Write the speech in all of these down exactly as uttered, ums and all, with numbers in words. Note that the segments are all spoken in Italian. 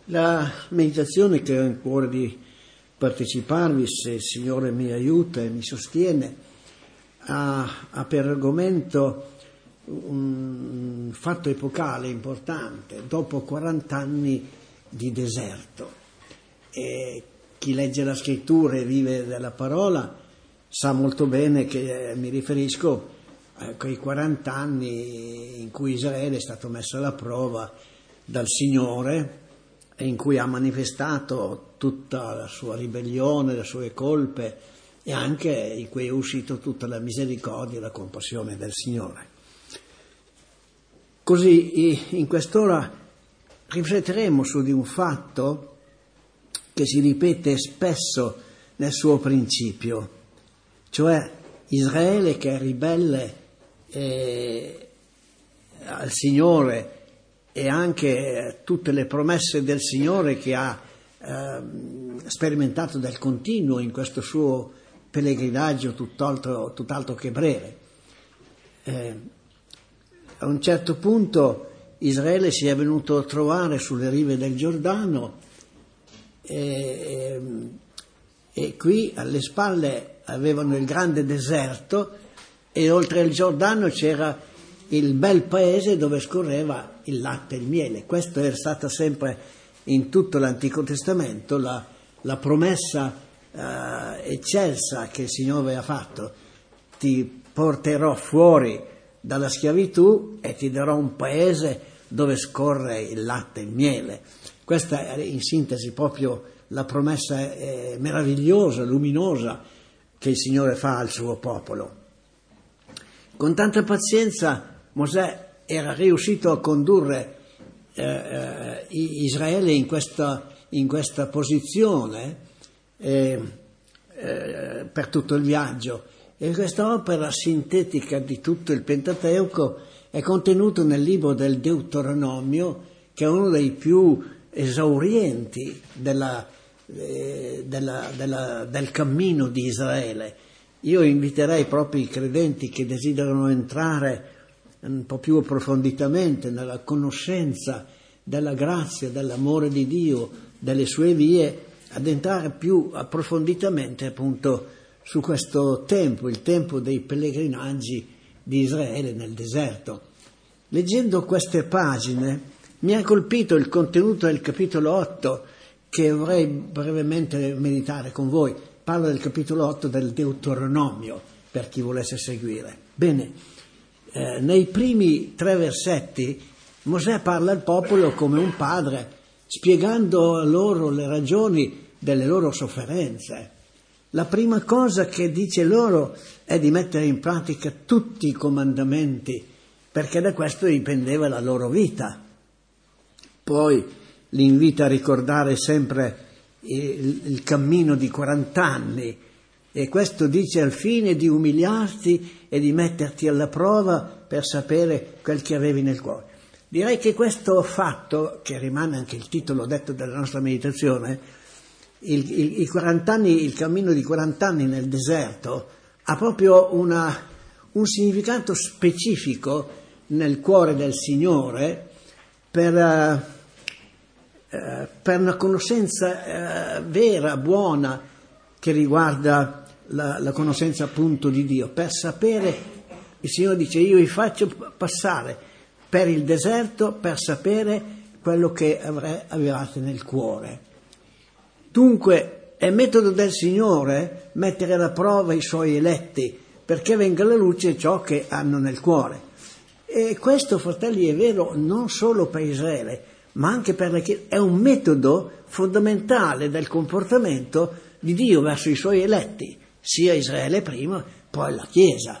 La meditazione che ho in cuore di parteciparvi, se il Signore mi aiuta e mi sostiene, ha, ha per argomento un fatto epocale importante, dopo quaranta anni di deserto. E chi legge la scrittura e vive della parola sa molto bene che mi riferisco a quei quaranta anni in cui Israele è stato messo alla prova dal Signore e in cui ha manifestato tutta la sua ribellione, le sue colpe, e anche in cui è uscito tutta la misericordia e la compassione del Signore. Così in quest'ora rifletteremo su di un fatto che si ripete spesso nel suo principio, cioè Israele che è ribelle eh, al Signore e anche tutte le promesse del Signore che ha eh, sperimentato del continuo in questo suo pellegrinaggio tutt'altro, tutt'altro che breve. Eh, a un certo punto Israele si è venuto a trovare sulle rive del Giordano e, e, e qui alle spalle avevano il grande deserto e oltre il Giordano c'era il bel paese dove scorreva il latte e il miele. Questa è stata sempre in tutto l'Antico Testamento la, la promessa eh, eccelsa che il Signore ha fatto: ti porterò fuori dalla schiavitù e ti darò un paese dove scorre il latte e il miele. Questa è in sintesi proprio la promessa eh, meravigliosa, luminosa che il Signore fa al suo popolo. Con tanta pazienza Mosè era riuscito a condurre eh, eh, Israele in questa, in questa posizione eh, eh, per tutto il viaggio. E questa opera sintetica di tutto il Pentateuco è contenuta nel libro del Deuteronomio, che è uno dei più esaurienti della, eh, della, della, del cammino di Israele. Io inviterei proprio i credenti che desiderano entrare un po' più approfonditamente nella conoscenza della grazia, dell'amore di Dio, delle sue vie, ad entrare più approfonditamente appunto su questo tempo, il tempo dei pellegrinaggi di Israele nel deserto. Leggendo queste pagine mi ha colpito il contenuto del capitolo otto che vorrei brevemente meditare con voi. Parlo del capitolo otto del Deuteronomio, per chi volesse seguire. Bene, eh, nei primi tre versetti Mosè parla al popolo come un padre, spiegando loro le ragioni delle loro sofferenze. La prima cosa che dice loro è di mettere in pratica tutti i comandamenti, perché da questo dipendeva la loro vita. Poi li invita a ricordare sempre il, il cammino di quaranta anni, e questo dice al fine di umiliarti e di metterti alla prova per sapere quel che avevi nel cuore. Direi che questo fatto, che rimane anche il titolo detto della nostra meditazione, il, il, i quaranta anni, il cammino di quaranta anni nel deserto, ha proprio una, un significato specifico nel cuore del Signore per, uh, uh, per una conoscenza uh, vera, buona, che riguarda la, la conoscenza appunto di Dio. Per sapere, il Signore dice: io vi faccio passare per il deserto per sapere quello che avrei, avevate nel cuore. Dunque è metodo del Signore mettere alla prova i Suoi eletti perché venga alla luce ciò che hanno nel cuore. E questo, fratelli, è vero non solo per Israele, ma anche per la Chiesa. È un metodo fondamentale del comportamento di Dio verso i Suoi eletti, sia Israele prima, poi la Chiesa.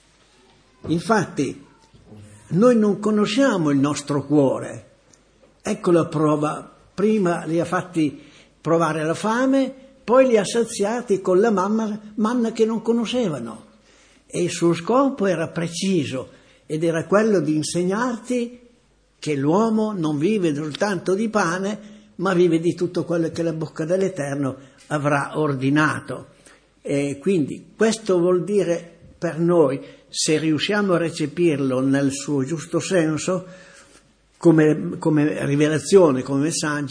Infatti, noi non conosciamo il nostro cuore. Ecco la prova. Prima li ha fatti provare la fame, poi li ha saziati con la manna, manna che non conoscevano. E il suo scopo era preciso, ed era quello di insegnarti che l'uomo non vive soltanto di pane, ma vive di tutto quello che la bocca dell'Eterno avrà ordinato. E quindi questo vuol dire per noi, se riusciamo a recepirlo nel suo giusto senso, come, come rivelazione, come messaggio,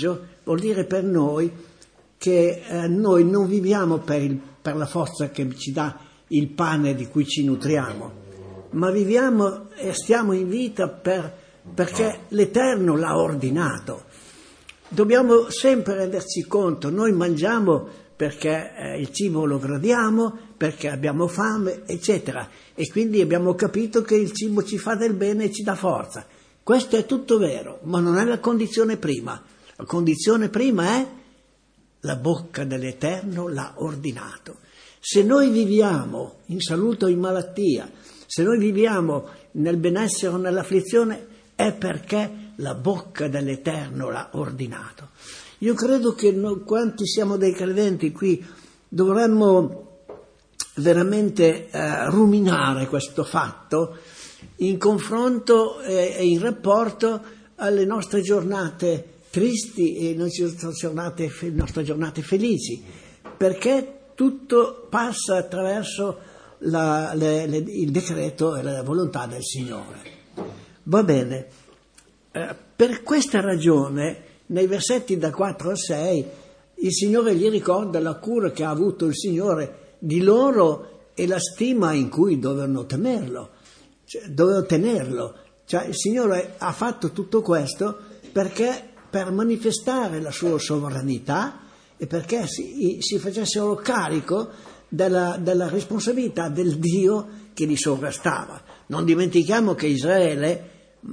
vuol dire per noi che eh, noi non viviamo per, il, per la forza che ci dà il pane di cui ci nutriamo, ma viviamo e stiamo in vita per, perché l'Eterno l'ha ordinato. Dobbiamo sempre renderci conto, noi mangiamo perché eh, il cibo lo gradiamo, perché abbiamo fame, eccetera, e quindi abbiamo capito che il cibo ci fa del bene e ci dà forza. Questo è tutto vero, ma non è la condizione prima. La condizione prima è la bocca dell'Eterno l'ha ordinato. Se noi viviamo in salute o in malattia, se noi viviamo nel benessere o nell'afflizione, è perché la bocca dell'Eterno l'ha ordinato. Io credo che noi, quanti siamo dei credenti qui, dovremmo veramente eh, ruminare questo fatto in confronto e eh, in rapporto alle nostre giornate tristi e alle nostre giornate, nostre giornate felici, perché tutto passa attraverso la, le, le, il decreto e la volontà del Signore. Va bene, eh, per questa ragione nei versetti da quattro a sei il Signore gli ricorda la cura che ha avuto il Signore di loro e la stima in cui dovevano temerlo, cioè, dovevano tenerlo. Cioè, il Signore ha fatto tutto questo perché per manifestare la sua sovranità e perché si, si facessero carico della, della responsabilità del Dio che li sovrastava. Non dimentichiamo che Israele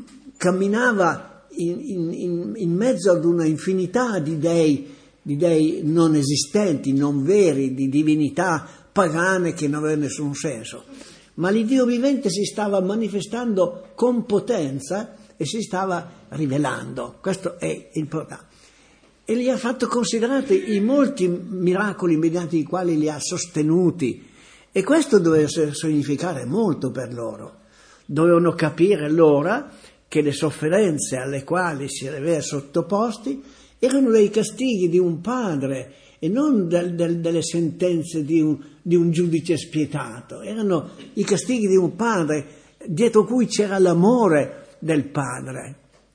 camminava in, in, in mezzo ad una infinità di dei, di dei non esistenti, non veri, di divinità pagane che non avevano nessun senso. Ma l'Iddio vivente si stava manifestando con potenza e si stava rivelando. Questo è importante. E li ha fatto considerare i molti miracoli mediante i quali li ha sostenuti. E questo doveva significare molto per loro. Dovevano capire l'ora che le sofferenze alle quali si aveva sottoposti erano dei castighi di un padre e non del, del, delle sentenze di un, di un giudice spietato. Erano i castighi di un padre dietro cui c'era l'amore del padre.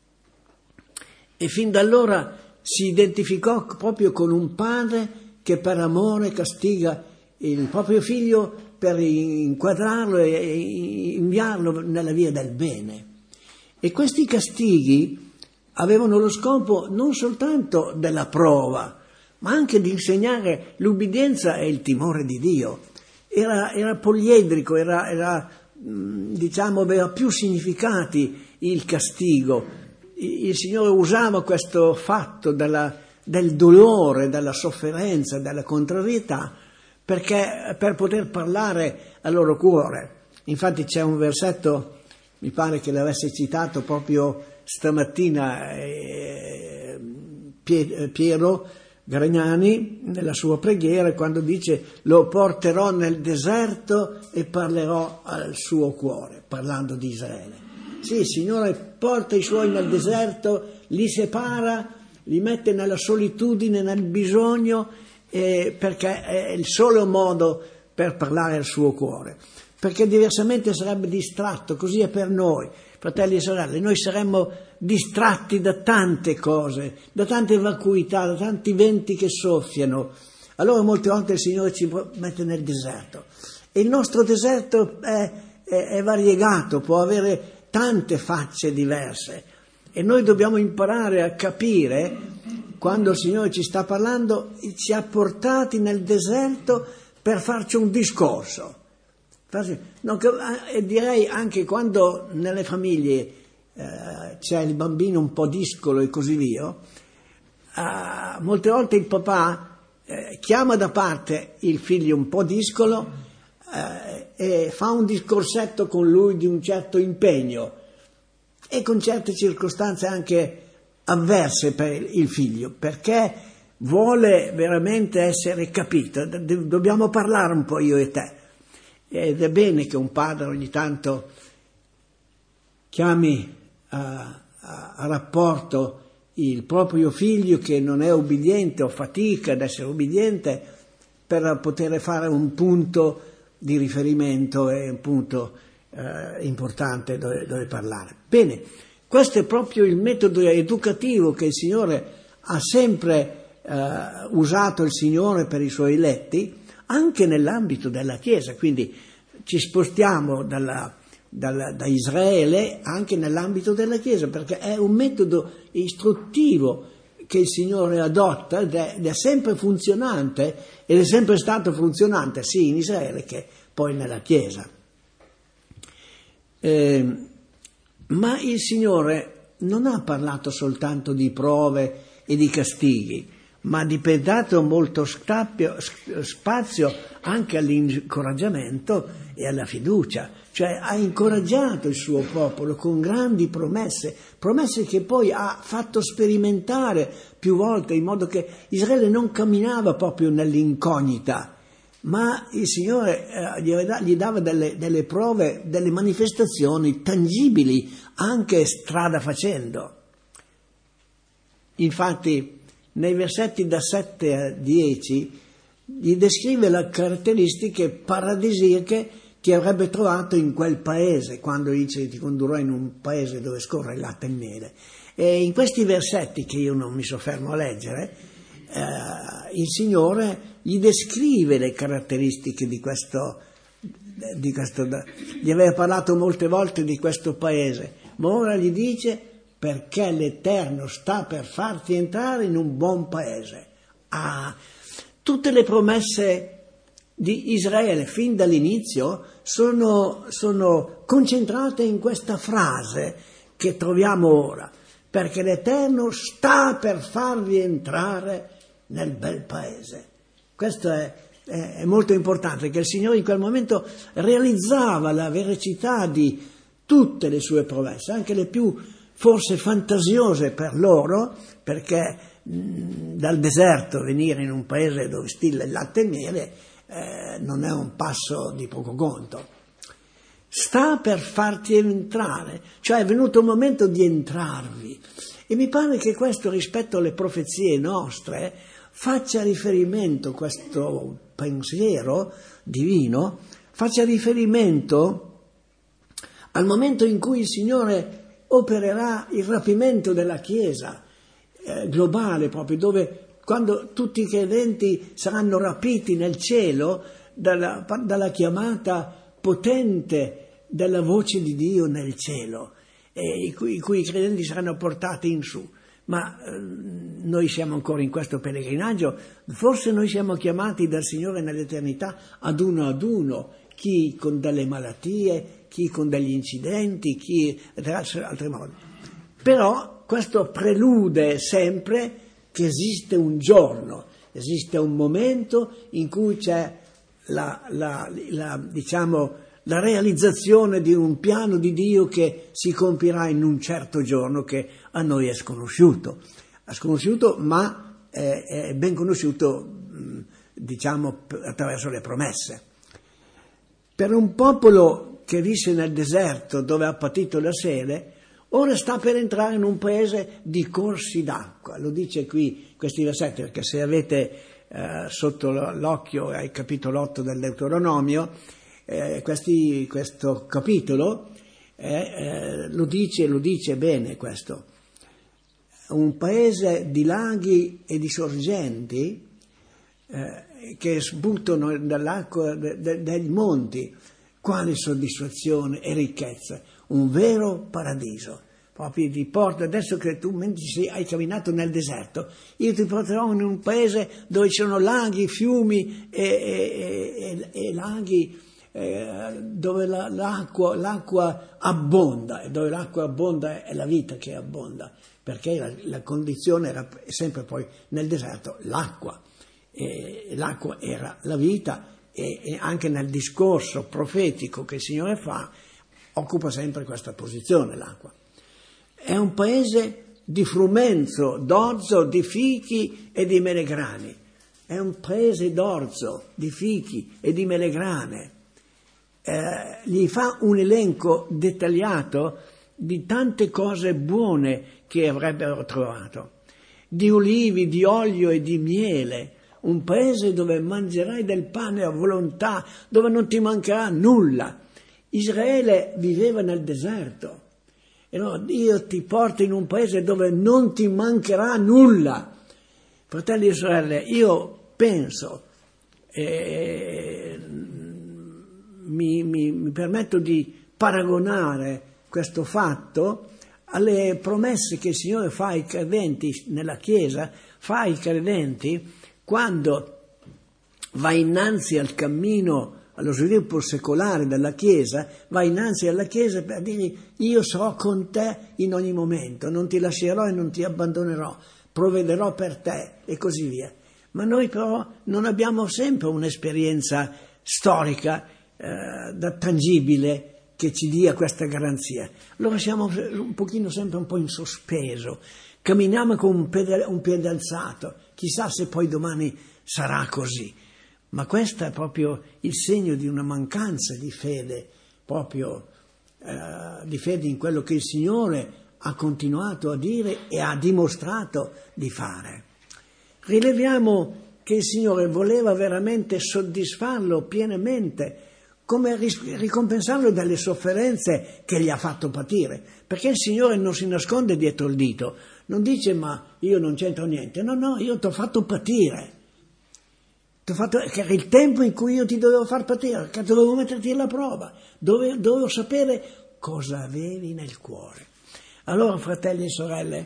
E fin da allora si identificò proprio con un padre che per amore castiga il proprio figlio per inquadrarlo e inviarlo nella via del bene. E questi castighi avevano lo scopo non soltanto della prova, ma anche di insegnare l'ubbidienza e il timore di Dio. Era, era poliedrico, era, era, diciamo, aveva più significati il castigo. Il Signore usava questo fatto della, del dolore, della sofferenza, della contrarietà, perché per poter parlare al loro cuore. Infatti c'è un versetto, mi pare che l'avesse citato proprio stamattina eh, Piero Gragnani nella sua preghiera, quando dice: lo porterò nel deserto e parlerò al suo cuore, parlando di Israele. Sì, il Signore porta i suoi nel deserto, li separa, li mette nella solitudine, nel bisogno, eh, perché è il solo modo per parlare al suo cuore. Perché diversamente sarebbe distratto, così è per noi, fratelli e sorelle, noi saremmo distratti da tante cose, da tante vacuità, da tanti venti che soffiano. Allora molte volte il Signore ci mette nel deserto. E il nostro deserto è, è, è variegato, può avere tante facce diverse e noi dobbiamo imparare a capire quando il Signore ci sta parlando, ci ha portati nel deserto per farci un discorso. No, e direi anche quando nelle famiglie eh, c'è il bambino un po' discolo e così via, eh, molte volte il papà eh, chiama da parte il figlio un po' discolo eh, e fa un discorsetto con lui di un certo impegno e con certe circostanze anche avverse per il figlio, perché vuole veramente essere capito. Dobbiamo parlare un po' io e te. Ed è bene che un padre ogni tanto chiami a, a, a rapporto il proprio figlio che non è ubbidiente o fatica ad essere ubbidiente, per poter fare un punto di riferimento e un punto eh, importante dove, dove parlare. Bene, questo è proprio il metodo educativo che il Signore ha sempre eh, usato il Signore per i suoi eletti, anche nell'ambito della Chiesa. Quindi ci spostiamo dalla, dalla, da Israele anche nell'ambito della Chiesa, perché è un metodo istruttivo che il Signore adotta ed è, ed è sempre funzionante, ed è sempre stato funzionante sia in Israele che poi nella Chiesa. Eh, ma il Signore non ha parlato soltanto di prove e di castighi, ma ha dato molto scapio, spazio anche all'incoraggiamento e alla fiducia, cioè ha incoraggiato il suo popolo con grandi promesse, promesse che poi ha fatto sperimentare più volte, in modo che Israele non camminava proprio nell'incognita, ma il Signore eh, gli dava delle, delle prove, delle manifestazioni tangibili, anche strada facendo. Infatti, nei versetti da sette a dieci, gli descrive le caratteristiche paradisiache che avrebbe trovato in quel paese, quando dice ti condurrò in un paese dove scorre il latte e il miele. E in questi versetti, che io non mi soffermo a leggere, eh, il Signore gli descrive le caratteristiche di questo, di questo, gli aveva parlato molte volte di questo paese, ma ora gli dice perché l'Eterno sta per farti entrare in un buon paese. Ah, tutte le promesse di Israele fin dall'inizio sono, sono concentrate in questa frase che troviamo ora, perché l'Eterno sta per farvi entrare nel bel paese. Questo è, è, è molto importante, che il Signore in quel momento realizzava la veracità di tutte le sue promesse, anche le più forse fantasiose per loro, perché mh, dal deserto venire in un paese dove stilla il latte e il miele eh, non è un passo di poco conto. Sta per farti entrare, cioè è venuto il momento di entrarvi. E mi pare che questo, rispetto alle profezie nostre, faccia riferimento, questo pensiero divino, faccia riferimento al momento in cui il Signore opererà il rapimento della Chiesa eh, globale, proprio dove, quando tutti i credenti saranno rapiti nel cielo dalla, dalla chiamata potente della voce di Dio nel cielo, eh, i, cui, i cui credenti saranno portati in su. Ma eh, noi siamo ancora in questo pellegrinaggio, forse noi siamo chiamati dal Signore nell'eternità ad uno ad uno, chi con delle malattie, chi con degli incidenti, chi da altri modi. Però questo prelude sempre che esiste un giorno, esiste un momento in cui c'è la, la, la, diciamo, la realizzazione di un piano di Dio che si compirà in un certo giorno che a noi è sconosciuto. È sconosciuto, ma è, è ben conosciuto, diciamo, attraverso le promesse. Per un popolo che visse nel deserto, dove ha patito la sete, ora sta per entrare in un paese di corsi d'acqua. Lo dice qui questi versetti, perché se avete eh, sotto l'occhio al capitolo otto del Deuteronomio, eh, questi, questo capitolo eh, eh, lo dice, lo dice bene questo. Un paese di laghi e di sorgenti eh, che sbuttano dall'acqua de, de, dei monti. Quale soddisfazione e ricchezza, un vero paradiso. Proprio ti porto, adesso che tu mentre sei, hai camminato nel deserto, io ti porterò in un paese dove ci sono laghi, fiumi e, e, e, e laghi eh, dove la, l'acqua, l'acqua abbonda, e dove l'acqua abbonda è la vita che abbonda, perché la, la condizione era sempre poi nel deserto l'acqua, e l'acqua era la vita. E anche nel discorso profetico che il Signore fa, occupa sempre questa posizione l'acqua. È un paese di frumento, d'orzo, di fichi e di melegrani. È un paese d'orzo, di fichi e di melegrane. Eh, gli fa un elenco dettagliato di tante cose buone che avrebbero trovato. Di ulivi, di olio e di miele. Un paese dove mangerai del pane a volontà, dove non ti mancherà nulla. Israele viveva nel deserto. E no, Dio ti porta in un paese dove non ti mancherà nulla. Fratelli e sorelle, io penso, eh, mi, mi, mi permetto di paragonare questo fatto alle promesse che il Signore fa ai credenti nella Chiesa, fa ai credenti quando va innanzi al cammino, allo sviluppo secolare della Chiesa, va innanzi alla Chiesa per dire: io sarò con te in ogni momento, non ti lascerò e non ti abbandonerò, provvederò per te e così via. Ma noi però non abbiamo sempre un'esperienza storica eh, da tangibile che ci dia questa garanzia. Allora siamo un pochino sempre un po' in sospeso, camminiamo con un piede, un piede alzato, chissà se poi domani sarà così. Ma questo è proprio il segno di una mancanza di fede, proprio eh, di fede in quello che il Signore ha continuato a dire e ha dimostrato di fare. Rileviamo che il Signore voleva veramente soddisfarlo pienamente, come ricompensarlo delle sofferenze che gli ha fatto patire, perché il Signore non si nasconde dietro il dito, non dice: ma io non c'entro niente, no, no, io ti ho fatto patire. Fatto, che era il tempo in cui io ti dovevo far patire, che dovevo metterti alla prova, dovevo, dovevo sapere cosa avevi nel cuore. Allora, fratelli e sorelle,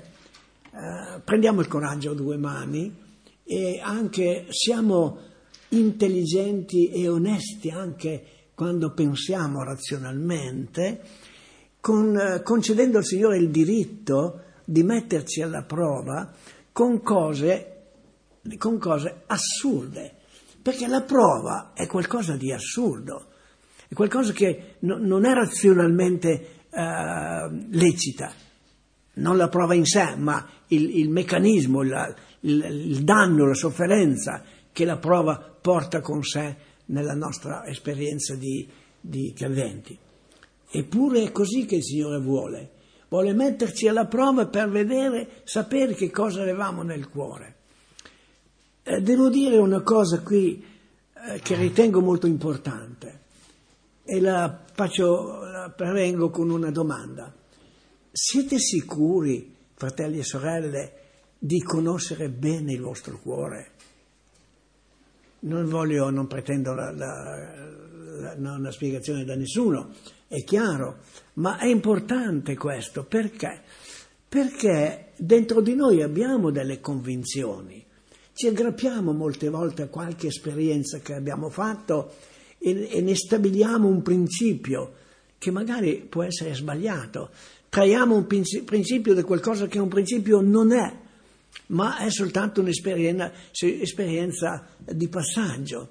eh, prendiamo il coraggio a due mani e anche siamo intelligenti e onesti anche quando pensiamo razionalmente, con, eh, concedendo al Signore il diritto di metterci alla prova con cose, con cose assurde. Perché la prova è qualcosa di assurdo, è qualcosa che no, non è razionalmente eh, lecita, non la prova in sé, ma il, il meccanismo, la, il, il danno, la sofferenza che la prova porta con sé nella nostra esperienza di, di credenti. Eppure è così che il Signore vuole, vuole metterci alla prova per vedere, sapere che cosa avevamo nel cuore. Devo dire una cosa qui eh, che ritengo molto importante e la faccio, la prevengo con una domanda. Siete sicuri, fratelli e sorelle, di conoscere bene il vostro cuore? Non voglio, non pretendo la, la, la, una spiegazione da nessuno, è chiaro, ma è importante questo. Perché? Perché dentro di noi abbiamo delle convinzioni. Ci aggrappiamo molte volte a qualche esperienza che abbiamo fatto e, e ne stabiliamo un principio che magari può essere sbagliato. Traiamo un principio di qualcosa che un principio non è, ma è soltanto un'esperienza esperienza di passaggio.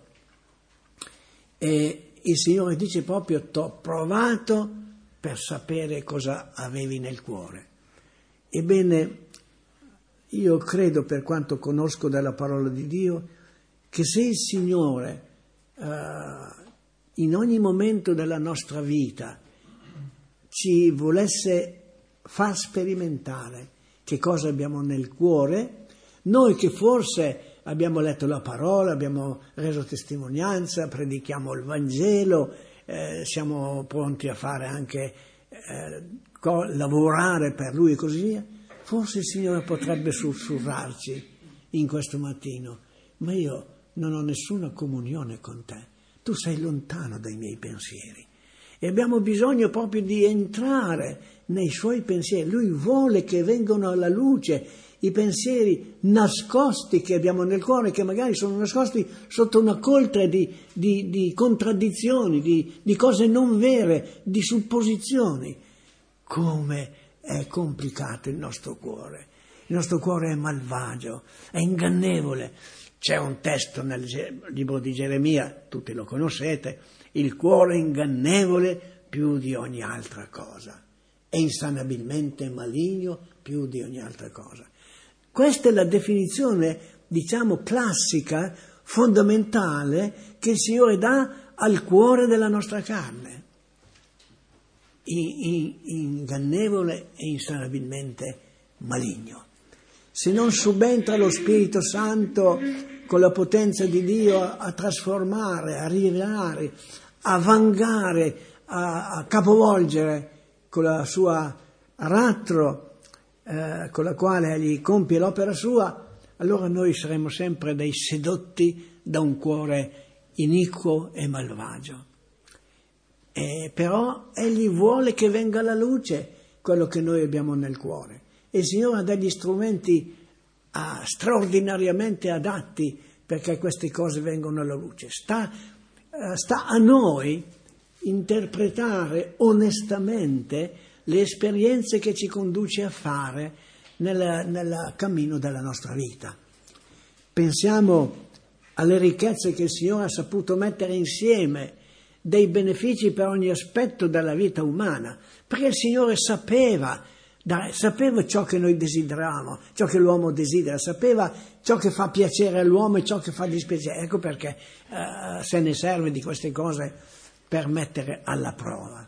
E il Signore dice proprio: t'ho provato per sapere cosa avevi nel cuore. Ebbene, io credo, per quanto conosco dalla parola di Dio, che se il Signore eh, in ogni momento della nostra vita ci volesse far sperimentare che cosa abbiamo nel cuore, noi che forse abbiamo letto la parola, abbiamo reso testimonianza, predichiamo il Vangelo, eh, siamo pronti a fare anche eh, co- lavorare per Lui e così via, forse il Signore potrebbe sussurrarci in questo mattino: ma io non ho nessuna comunione con te, tu sei lontano dai miei pensieri. E abbiamo bisogno proprio di entrare nei suoi pensieri. Lui vuole che vengano alla luce i pensieri nascosti che abbiamo nel cuore, che magari sono nascosti sotto una coltre di, di, di contraddizioni, di, di cose non vere, di supposizioni. Come è complicato il nostro cuore. Il nostro cuore è malvagio, è ingannevole. C'è un testo nel libro di Geremia, tutti lo conoscete: il cuore è ingannevole più di ogni altra cosa, è insanabilmente maligno più di ogni altra cosa. Questa è la definizione, diciamo, classica, fondamentale, che il Signore dà al cuore della nostra carne. Ingannevole e insanabilmente maligno. Se non subentra lo Spirito Santo con la potenza di Dio a trasformare, a rivelare, a vangare, a, a capovolgere con la sua aratro, eh, con la quale egli compie l'opera sua, allora noi saremo sempre dei sedotti da un cuore iniquo e malvagio. E però Egli vuole che venga alla luce quello che noi abbiamo nel cuore. E il Signore ha degli strumenti ah, straordinariamente adatti perché queste cose vengano alla luce. Sta, eh, sta a noi interpretare onestamente le esperienze che ci conduce a fare nel, nel cammino della nostra vita. Pensiamo alle ricchezze che il Signore ha saputo mettere insieme, dei benefici per ogni aspetto della vita umana, perché il Signore sapeva, sapeva ciò che noi desideravamo, ciò che l'uomo desidera, sapeva ciò che fa piacere all'uomo e ciò che fa dispiacere. Ecco perché uh, se ne serve di queste cose per mettere alla prova.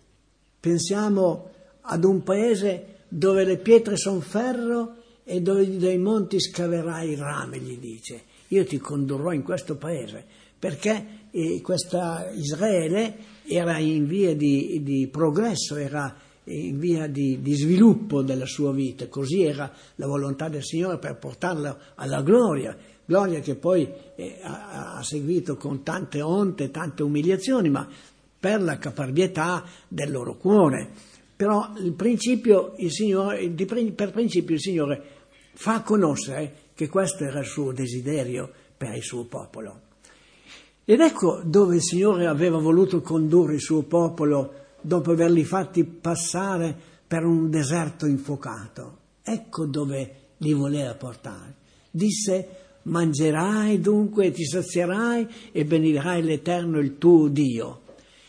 Pensiamo ad un paese dove le pietre sono ferro e dove dai monti scaverai i rami, gli dice. Io ti condurrò in questo paese, perché eh, questa Israele era in via di, di progresso, era in via di, di sviluppo della sua vita, così era la volontà del Signore per portarla alla gloria, gloria che poi eh, ha, ha seguito con tante onte, tante umiliazioni, ma per la caparbietà del loro cuore. Però il principio, il Signore, per principio il Signore fa conoscere che questo era il suo desiderio per il suo popolo. Ed ecco dove il Signore aveva voluto condurre il suo popolo dopo averli fatti passare per un deserto infuocato. Ecco dove li voleva portare. Disse: mangerai dunque e ti sazierai e benederai l'Eterno il tuo Dio.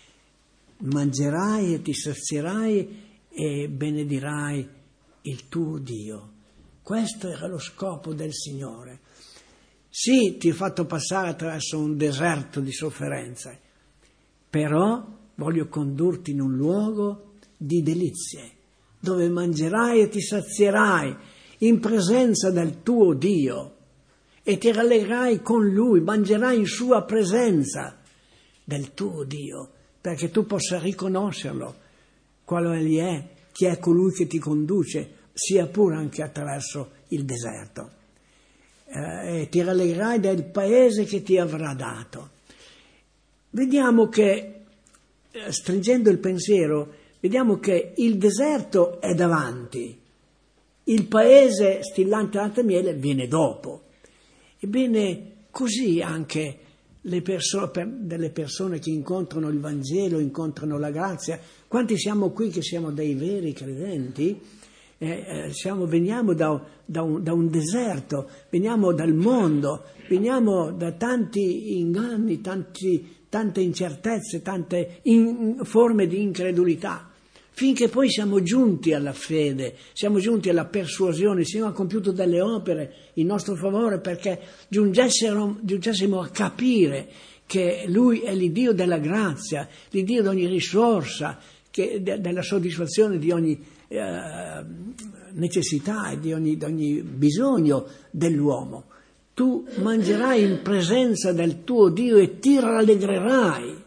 Mangerai e ti sazierai e benedirai il tuo Dio. Questo era lo scopo del Signore. Sì, ti ho fatto passare attraverso un deserto di sofferenze, però voglio condurti in un luogo di delizie, dove mangerai e ti sazierai in presenza del tuo Dio e ti rallegrerai con Lui, mangerai in sua presenza del tuo Dio, perché tu possa riconoscerlo, quale Egli è, chi è colui che ti conduce, sia pure anche attraverso il deserto. Eh, e ti rallegrerai del paese che ti avrà dato. Vediamo che, eh, stringendo il pensiero, vediamo che il deserto è davanti, il paese stillante latte e miele viene dopo. Ebbene, così anche le persone, per, delle persone che incontrano il Vangelo, incontrano la grazia. Quanti siamo qui che siamo dei veri credenti? Eh, eh, siamo, veniamo da, da, un, da un deserto, veniamo dal mondo, veniamo da tanti inganni, tanti, tante incertezze, tante in, forme di incredulità, finché poi siamo giunti alla fede, siamo giunti alla persuasione. Il Signore ha compiuto delle opere in nostro favore perché giungessero, giungessimo a capire che Lui è l'Iddio della grazia, l'Iddio di ogni risorsa, che, de, della soddisfazione di ogni eh, necessità e di ogni, di ogni bisogno dell'uomo. Tu mangerai in presenza del tuo Dio e ti rallegrerai.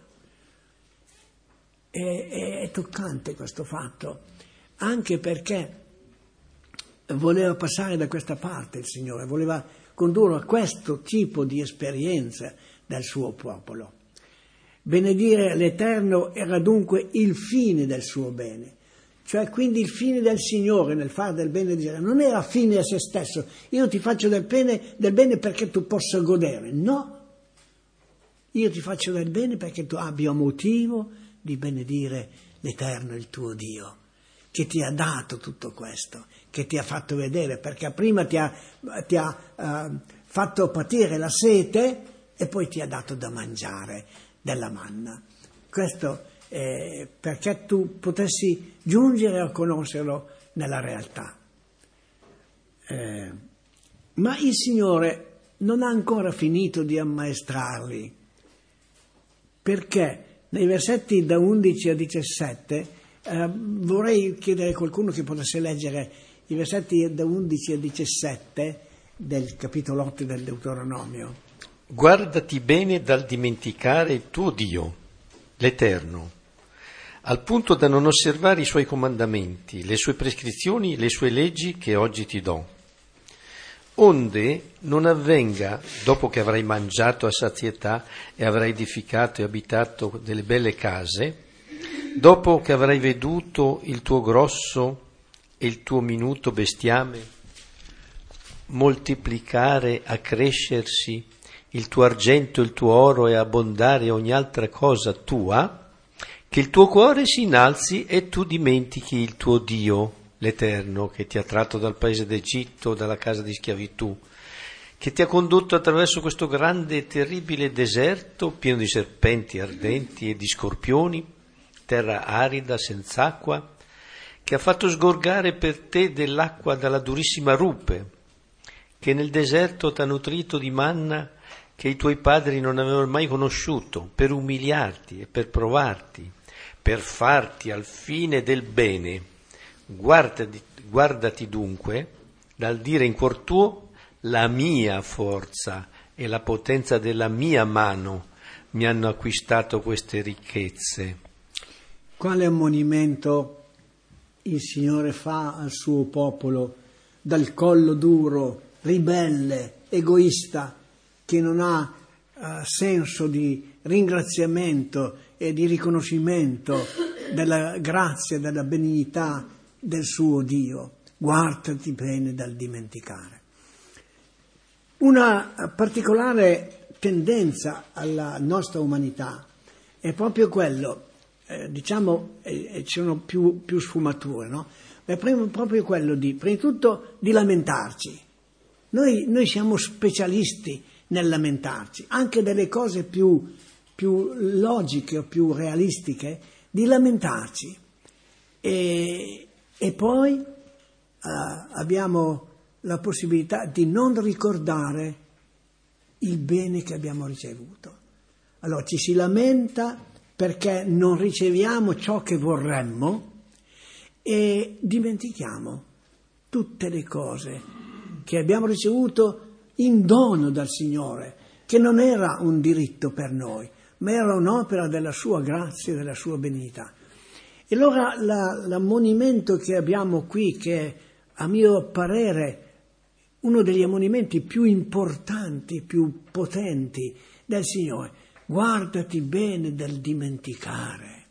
È, è, è toccante questo fatto, anche perché voleva passare da questa parte il Signore, voleva condurre a questo tipo di esperienza del suo popolo. Benedire l'Eterno era dunque il fine del suo bene, cioè quindi il fine del Signore nel fare del bene di Israele non era fine a se stesso. Io ti faccio del bene, del bene perché tu possa godere, no, io ti faccio del bene perché tu abbia motivo di benedire l'Eterno il tuo Dio, che ti ha dato tutto questo, che ti ha fatto vedere, perché prima ti ha, ti ha uh, fatto patire la sete e poi ti ha dato da mangiare della manna. Questo eh, perché tu potessi giungere a conoscerlo nella realtà. Eh, ma il Signore non ha ancora finito di ammaestrarli, perché nei versetti da undici a diciassette eh, vorrei chiedere a qualcuno che potesse leggere i versetti da undici a diciassette del capitolo otto del Deuteronomio. Guardati bene dal dimenticare il tuo Dio, l'Eterno, al punto da non osservare i suoi comandamenti, le sue prescrizioni, le sue leggi che oggi ti do. onde non avvenga, dopo che avrai mangiato a sazietà e avrai edificato e abitato delle belle case, dopo che avrai veduto il tuo grosso e il tuo minuto bestiame moltiplicare, accrescersi, il tuo argento, il tuo oro e abbondare ogni altra cosa tua, che il tuo cuore si innalzi e tu dimentichi il tuo Dio, l'Eterno, che ti ha tratto dal paese d'Egitto, dalla casa di schiavitù, che ti ha condotto attraverso questo grande e terribile deserto, pieno di serpenti ardenti e di scorpioni, terra arida, senza acqua, che ha fatto sgorgare per te dell'acqua dalla durissima rupe, che nel deserto t'ha nutrito di manna che i tuoi padri non avevano mai conosciuto, per umiliarti e per provarti, per farti al fine del bene. Guardati, guardati dunque dal dire in cuor tuo: la mia forza e la potenza della mia mano mi hanno acquistato queste ricchezze. Quale ammonimento il Signore fa al suo popolo dal collo duro, ribelle, egoista, che non ha uh, senso di ringraziamento e di riconoscimento della grazia, della benignità del suo Dio. Guardati bene dal dimenticare. Una particolare tendenza alla nostra umanità è proprio quello, eh, diciamo, eh, ci sono più, più sfumature, no? È proprio quello di, prima di tutto, di lamentarci. Noi, noi siamo specialisti nel lamentarci, anche delle cose più, più logiche o più realistiche, di lamentarci. E, e poi uh, abbiamo la possibilità di non ricordare il bene che abbiamo ricevuto. Allora ci si lamenta perché non riceviamo ciò che vorremmo e dimentichiamo tutte le cose che abbiamo ricevuto in dono dal Signore, che non era un diritto per noi, ma era un'opera della sua grazia e della sua benignità. E allora la, l'ammonimento che abbiamo qui, che è, a mio parere, uno degli ammonimenti più importanti, più potenti del Signore: guardati bene dal dimenticare.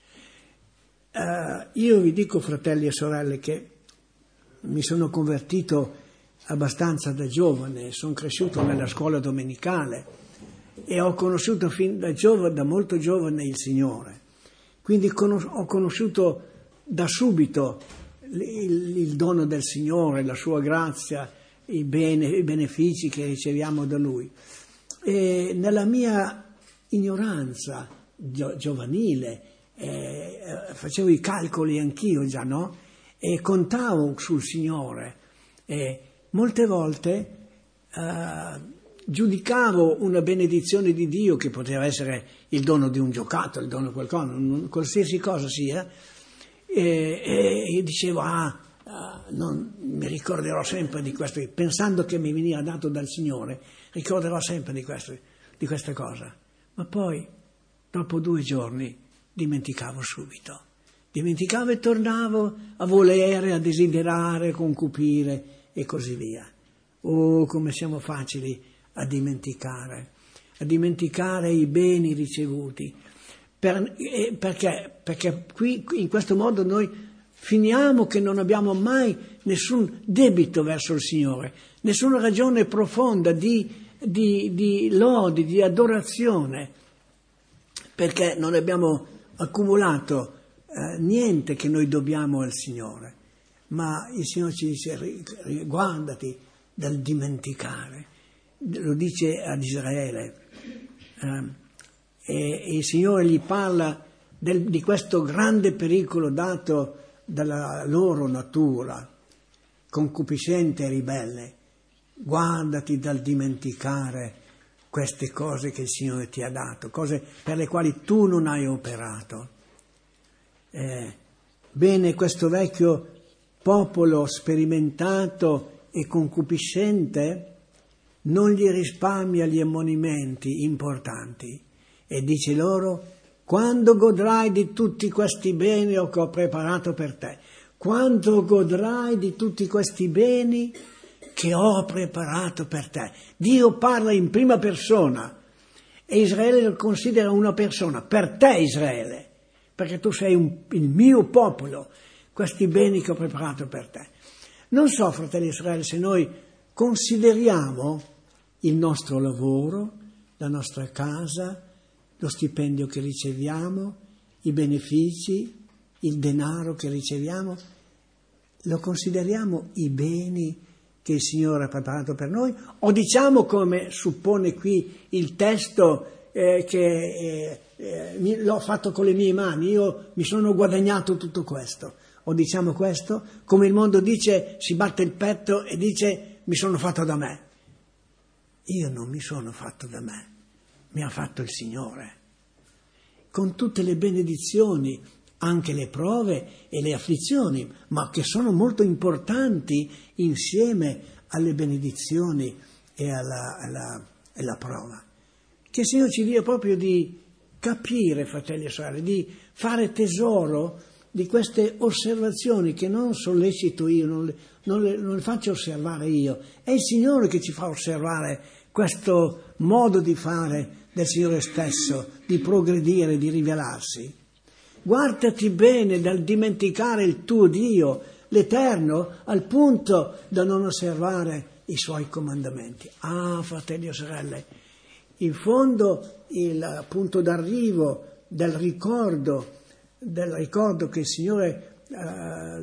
Uh, io vi dico, fratelli e sorelle, che mi sono convertito abbastanza da giovane, sono cresciuto nella scuola domenicale e ho conosciuto fin da giovane, da molto giovane, il Signore. Quindi conos- ho conosciuto da subito il, il, il dono del Signore, la sua grazia, i, bene, i benefici che riceviamo da Lui. E nella mia ignoranza gio- giovanile eh, facevo i calcoli anch'io già, no? E contavo sul Signore. E molte volte uh, giudicavo una benedizione di Dio, che poteva essere il dono di un giocattolo, il dono di qualcosa, un, qualsiasi cosa sia, e, e, e dicevo, ah, uh, non, mi ricorderò sempre di questo, pensando che mi veniva dato dal Signore, ricorderò sempre di, questo, di questa cosa. Ma poi, dopo due giorni, dimenticavo subito. Dimenticavo e tornavo a volere, a desiderare, a concupire e così via. Oh, come siamo facili a dimenticare, a dimenticare i beni ricevuti. Per, eh, perché? Perché qui, in questo modo noi finiamo che non abbiamo mai nessun debito verso il Signore, nessuna ragione profonda di, di, di lodi, di adorazione, perché non abbiamo accumulato eh, niente che noi dobbiamo al Signore. Ma il Signore ci dice: guardati dal dimenticare, lo dice ad Israele, eh, e, e il Signore gli parla del, di questo grande pericolo dato dalla loro natura, concupiscente e ribelle. Guardati dal dimenticare queste cose che il Signore ti ha dato, cose per le quali tu non hai operato. Eh, bene, questo vecchio popolo sperimentato e concupiscente non gli risparmia gli ammonimenti importanti e dice loro: quando godrai di tutti questi beni che ho preparato per te, quando godrai di tutti questi beni che ho preparato per te. Dio parla in prima persona e Israele lo considera una persona, per te Israele, perché tu sei un, il mio popolo, questi beni che ho preparato per te. Non so, fratelli Israele, se noi consideriamo il nostro lavoro, la nostra casa, lo stipendio che riceviamo, i benefici, il denaro che riceviamo, lo consideriamo i beni che il Signore ha preparato per noi, o diciamo, come suppone qui il testo, eh, che eh, eh, l'ho fatto con le mie mani, io mi sono guadagnato tutto questo, o diciamo questo, come il mondo dice, si batte il petto e dice mi sono fatto da me. Io non mi sono fatto da me, mi ha fatto il Signore, con tutte le benedizioni, anche le prove e le afflizioni, ma che sono molto importanti insieme alle benedizioni e alla, alla, alla prova. Che il Signore ci dia proprio di capire, fratelli e sorelle, di fare tesoro di queste osservazioni che non sollecito io, non le, non le, non le faccio osservare io, è il Signore che ci fa osservare questo modo di fare del Signore stesso, di progredire, di rivelarsi. Guardati bene dal dimenticare il tuo Dio, l'Eterno, al punto da non osservare i Suoi comandamenti. Ah, fratelli e sorelle, in fondo il punto d'arrivo del ricordo, del ricordo che il Signore eh,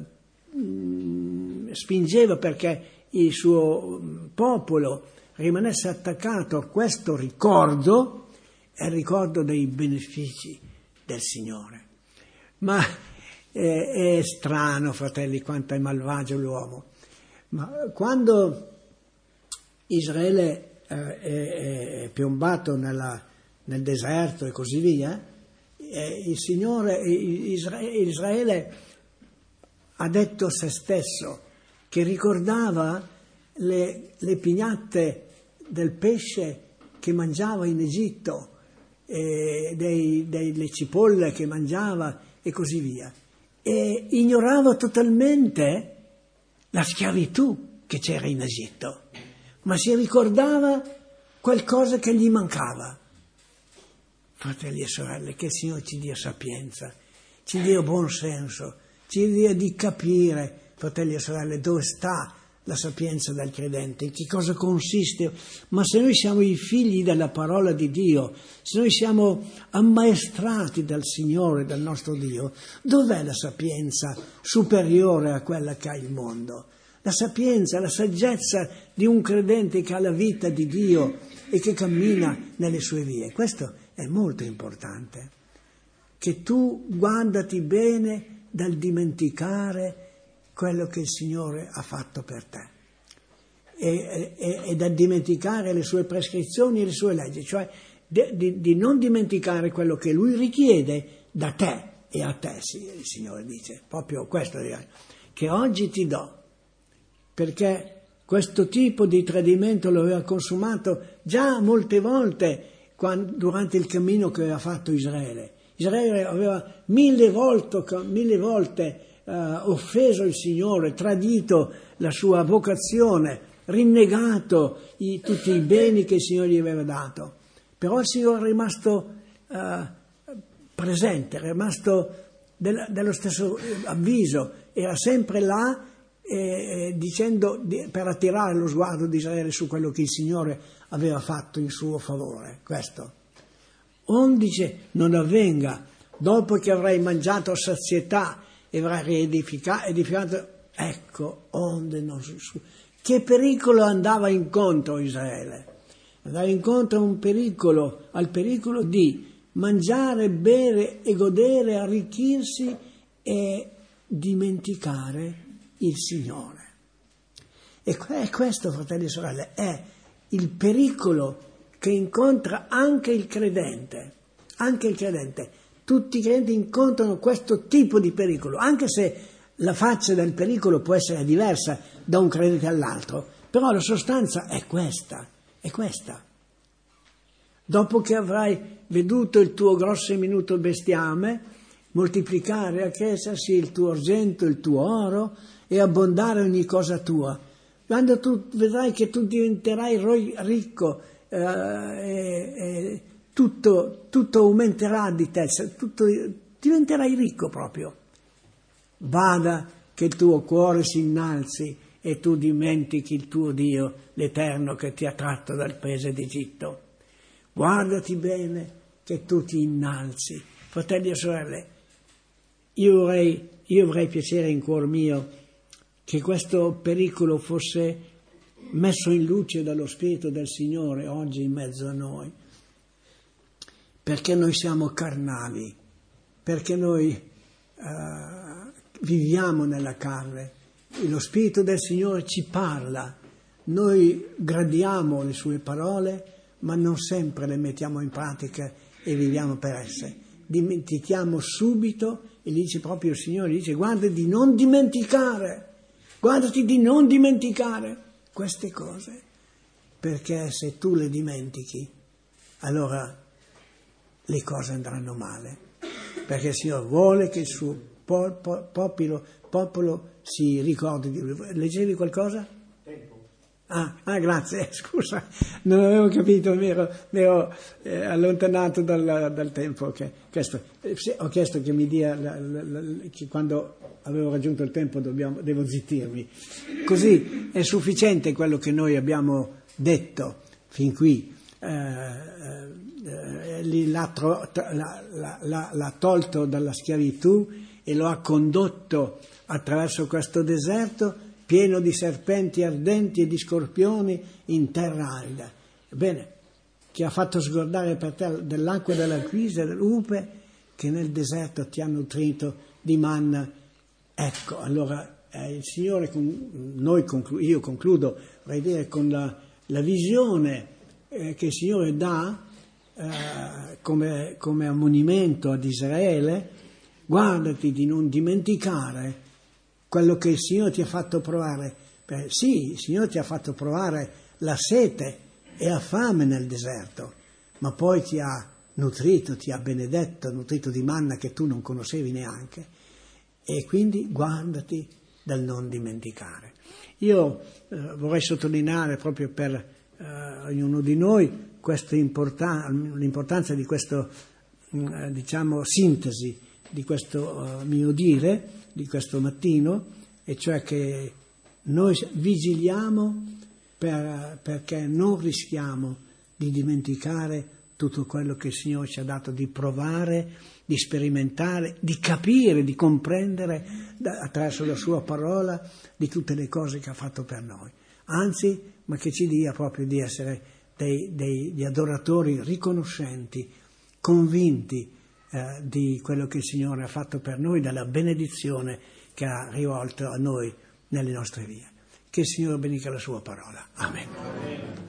spingeva perché il suo popolo rimanesse attaccato a questo ricordo, è il ricordo dei benefici del Signore. Ma è, è strano, fratelli, quanto è malvagio l'uomo. Ma quando Israele eh, è, è piombato nella, nel deserto e così via, eh, il Signore, Israele, Israele ha detto a se stesso che ricordava le, le pignatte del pesce che mangiava in Egitto, eh, dei, delle cipolle che mangiava e così via, e ignorava totalmente la schiavitù che c'era in Egitto, ma si ricordava qualcosa che gli mancava. Fratelli e sorelle, che il Signore ci dia sapienza, ci dia buon senso, ci dia di capire, fratelli e sorelle, dove sta la sapienza del credente, in che cosa consiste. Ma se noi siamo i figli della parola di Dio, se noi siamo ammaestrati dal Signore, dal nostro Dio, dov'è la sapienza superiore a quella che ha il mondo? La sapienza, la saggezza di un credente che ha la vita di Dio e che cammina nelle sue vie. Questo è molto importante, che tu guardati bene dal dimenticare quello che il Signore ha fatto per te e, e, e da dimenticare le sue prescrizioni e le sue leggi, cioè di, di, di non dimenticare quello che Lui richiede da te e a te, sì, il Signore dice, proprio questo, che oggi ti do, perché questo tipo di tradimento lo aveva consumato già molte volte quando, durante il cammino che aveva fatto Israele. Israele aveva mille volte, mille volte Uh, offeso il Signore, tradito la sua vocazione, rinnegato i, tutti i beni che il Signore gli aveva dato. Però il Signore è rimasto uh, presente, è rimasto del, dello stesso avviso, era sempre là eh, dicendo di, per attirare lo sguardo di Israele su quello che il Signore aveva fatto in suo favore. Questo. Ondice non avvenga, dopo che avrai mangiato a sazietà e avrai riedificato, edificato, ecco, onde non su, su. Che pericolo andava incontro Israele? Andava incontro a un pericolo, al pericolo di mangiare, bere e godere, arricchirsi e dimenticare il Signore. E questo, fratelli e sorelle, è il pericolo che incontra anche il credente, anche il credente. Tutti i credenti incontrano questo tipo di pericolo, anche se la faccia del pericolo può essere diversa da un credente all'altro, però la sostanza è questa, è questa. Dopo che avrai veduto il tuo grosso e minuto bestiame, moltiplicare e accrescersi il tuo argento, il tuo oro e abbondare ogni cosa tua, quando tu vedrai che tu diventerai ricco, eh, e, e tutto, tutto aumenterà di te, tutto, diventerai ricco proprio. Bada che il tuo cuore si innalzi e tu dimentichi il tuo Dio, l'Eterno che ti ha tratto dal paese d'Egitto. Guardati bene che tu ti innalzi. Fratelli e sorelle, io avrei, io avrei piacere in cuor mio che questo pericolo fosse messo in luce dallo Spirito del Signore oggi in mezzo a noi, perché noi siamo carnali, perché noi uh, viviamo nella carne, e lo Spirito del Signore ci parla, noi gradiamo le sue parole, ma non sempre le mettiamo in pratica e viviamo per esse. Dimentichiamo subito, e dice proprio il Signore, dice guarda di non dimenticare, guardati di non dimenticare queste cose, perché se tu le dimentichi, allora le cose andranno male, perché il Signore vuole che il suo popolo, popolo si ricordi di lui. Leggevi qualcosa? Ah, ah, grazie, scusa, non avevo capito, mi ero, mi ero eh, allontanato dal, dal tempo. Che, questo, eh, ho chiesto che mi dia, la, la, la, che quando avevo raggiunto il tempo dobbiamo, devo zittirmi. Così è sufficiente quello che noi abbiamo detto fin qui. Eh, eh, l'ha, l'ha, l'ha, l'ha tolto dalla schiavitù e lo ha condotto attraverso questo deserto pieno di serpenti ardenti e di scorpioni in terra arida. Ebbene, che ha fatto sgordare per te dell'acqua della guisa e dell'upe, che nel deserto ti ha nutrito di manna. Ecco, allora eh, il Signore, con, noi conclu- io concludo, vorrei dire, con la, la visione eh, che il Signore dà eh, come, come ammonimento ad Israele: guardati di non dimenticare quello che il Signore ti ha fatto provare. Beh, sì, il Signore ti ha fatto provare la sete e la fame nel deserto, ma poi ti ha nutrito, ti ha benedetto, nutrito di manna che tu non conoscevi neanche. E quindi guardati dal non dimenticare. Io eh, vorrei sottolineare proprio per eh, ognuno di noi questa importan- l'importanza di questo, eh, diciamo, sintesi di questo uh, mio dire, di questo mattino, e cioè che noi vigiliamo per, perché non rischiamo di dimenticare tutto quello che il Signore ci ha dato di provare, di sperimentare, di capire, di comprendere da, attraverso la sua parola, di tutte le cose che ha fatto per noi. Anzi, ma che ci dia proprio di essere dei, dei, dei adoratori riconoscenti, convinti eh, di quello che il Signore ha fatto per noi, della benedizione che ha rivolto a noi nelle nostre vie. Che il Signore benedica la sua parola. Amen. Amen.